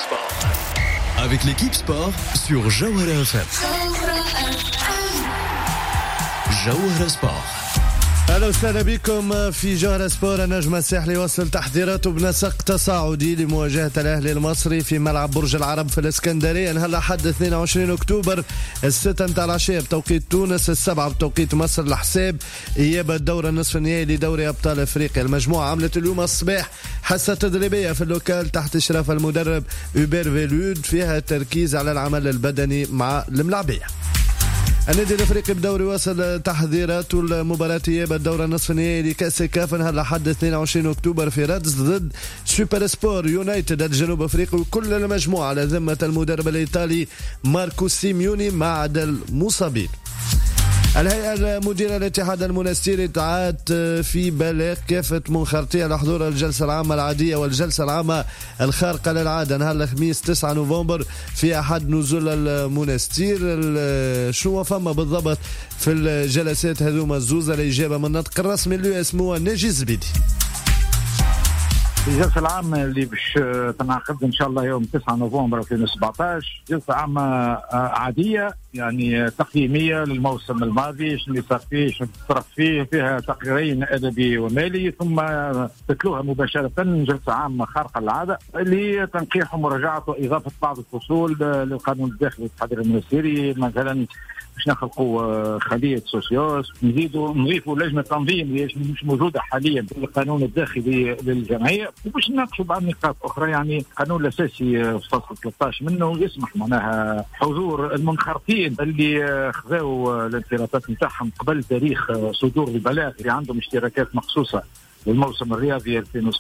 Avec l'équipe sport sur Jawhara FM. Jawhara Sport. أهلا وسهلا بكم في جوهرة سبور. النجم الساحلي وصل تحضيراته بنسق تصاعدي لمواجهة الأهلي المصري في ملعب برج العرب في الإسكندرية نهار الأحد 22 أكتوبر 6 متاع العشية بتوقيت تونس 7 بتوقيت مصر لحساب إياب الدورة النصف النهائي لدوري أبطال أفريقيا. المجموعة عملت اليوم الصباح حصة تدريبية في اللوكال تحت إشراف المدرب أوبير فيلود فيها تركيز على العمل البدني مع الملاعبية. النادي الافريقي بدوري واصل تحضيراته المباراة اياب الدورة النصف النهائي لكأس كاف نهار الأحد 22 أكتوبر في رادس ضد سوبر سبور يونايتد الجنوب افريقي، وكل المجموعة على ذمة المدرب الإيطالي ماركو سيميوني مع عدد المصابين. الهيئة المديرة للاتحاد المونستيري دعت في بلاغ كافة منخرطيها لحضور الجلسة العامة العادية والجلسة العامة الخارقة للعادة نهار الخميس 9 نوفمبر في أحد نزول المونستير. شنو فما بالضبط في الجلسات هذوما الزوزة؟ الإجابة من النطق الرسمي اللي اسمه ناجي الزبيدي. الجلسة العامة اللي باش تنعقد إن شاء الله يوم 9 نوفمبر 2017 جلسة عامة عادية يعني تقييمية للموسم الماضي، شنو اللي صار فيه شنو تصرف فيه، فيها تقريرين أدبي ومالي، ثم تتلوها مباشرة جلسة عامة خارقة للعادة اللي تنقيح ومراجعة وإضافة بعض الفصول للقانون الداخلي للاتحاد المونستيري. مثلا باش نخلقوا خلية سوسيوس، نضيفوا لجنة تنظيم اللي مش موجودة حاليا في القانون الداخلي للجمعية، وباش نناقشوا بعض النقاط أخرى. يعني القانون الأساسي في فصل 13 منه يسمح معناها حضور المنخرطين اللي خذوا الانخراطات نتاعهم قبل تاريخ صدور البلاغ اللي عندهم اشتراكات مخصوصة للموسم الرياضي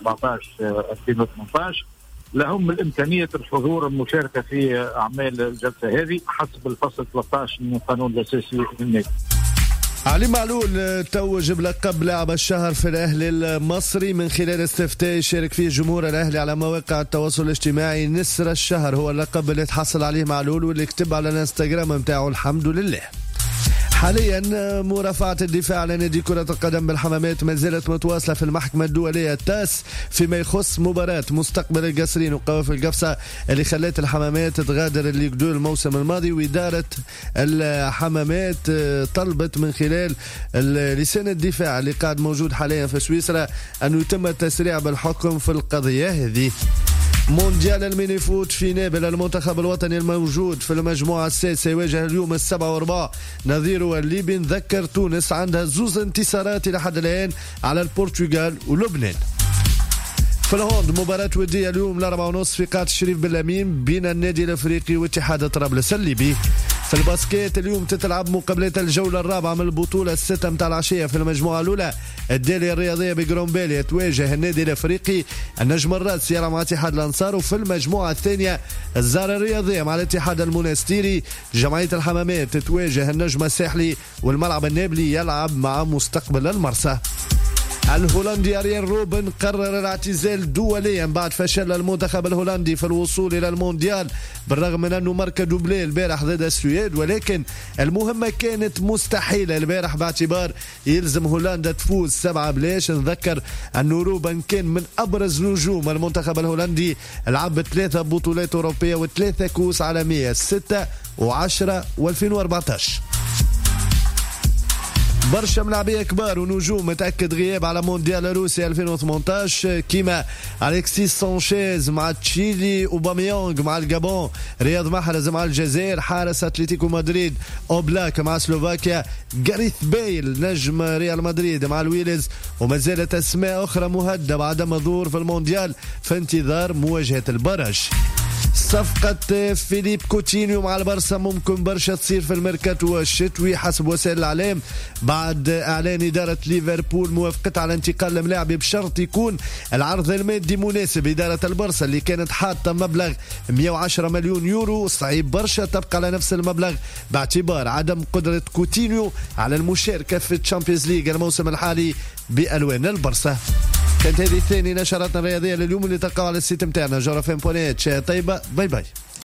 2017-2018 لهم الإمكانية الحضور والمشاركة في أعمال الجلسة هذه حسب الفصل 13 من القانون الأساسي للنادي. علي معلول توج بلقب لاعب الشهر في الأهلي المصري من خلال استفتاء يشارك فيه جمهور الأهلي على مواقع التواصل الاجتماعي. نسر الشهر هو اللقب اللي تحصل عليه معلول واللي كتب على الانستغرام متاعه الحمد لله. حاليا مرافعة الدفاع على نادي كرة القدم بالحمامات ما زالت متواصلة في المحكمة الدولية التاس فيما يخص مباراة مستقبل القصرين وقوافل القفصة اللي خلت الحمامات تغادر الليغ 2 الموسم الماضي. وإدارة الحمامات طلبت من خلال لسان الدفاع اللي قاعد موجود حاليا في سويسرا أنه يتم التسريع بالحكم في القضية هذه. مونديال الميني فوت في نابل، المنتخب الوطني الموجود في المجموعة السادسة يواجه اليوم 7 نظيره الليبي. نذكر تونس عندها 2 انتصارات لحد الآن على البرتغال ولبنان. في الهوند مباراة ودية اليوم 4:30 في قاعة الشريف بالأمين بين النادي الأفريقي واتحاد طرابلس الليبي. في الباسكيت اليوم تتلعب مقابلة الجولة الرابعة من البطولة 6 متاع العشية في المجموعة الأولى. الدالية الرياضية بجرومبيليا تواجه النادي الأفريقي، النجم الراس يلعب مع اتحاد الأنصار. وفي المجموعة الثانية الزارة الرياضية مع الاتحاد المونستيري. جمعية الحمامات تواجه النجم الساحلي، والملعب النابلي يلعب مع مستقبل المرسى. الهولندي أريان روبن قرر الاعتزال دوليا بعد فشل المنتخب الهولندي في الوصول إلى المونديال، بالرغم من أنه مارك دوبلي البارح ضد السويد، ولكن المهمة كانت مستحيلة البارح باعتبار يلزم هولندا تفوز 7-0. نذكر أنه روبن كان من أبرز نجوم المنتخب الهولندي، لعب 3 بطولات أوروبية و3 كؤوس عالمية 6 و10 و2014. برشا ملاعبية كبار ونجوم متأكد غياب على مونديال روسيا 2018 كيما أليكسيس سانشيز مع تشيلي، أوباميانغ مع الجابون، رياض محرز مع الجزائر، حارس أتلتيكو مدريد أوبلاك مع سلوفاكيا، غاريث بيل نجم ريال مدريد مع الويلز. وما زالت أسماء أخرى مهددة بعدم الظهور في المونديال في انتظار مواجهة البرج. صفقة فيليب كوتينيو مع البرسا ممكن برشا تصير في الميركاتو الشتوي حسب وسائل الإعلام بعد إعلان إدارة ليفربول موافقة على انتقال الملاعب بشرط يكون العرض المادي مناسب. إدارة البرسا اللي كانت حاطة مبلغ 110 مليون يورو صعيب برشا تبقى على نفس المبلغ باعتبار عدم قدرة كوتينيو على المشاركة في الشامبيونز ليج الموسم الحالي بألوان البرسا. كانت هذه ثاني نشراتنا الرياضية لليوم اللي تقع على السيت متاعنا جورفم.net. طيبة باي باي.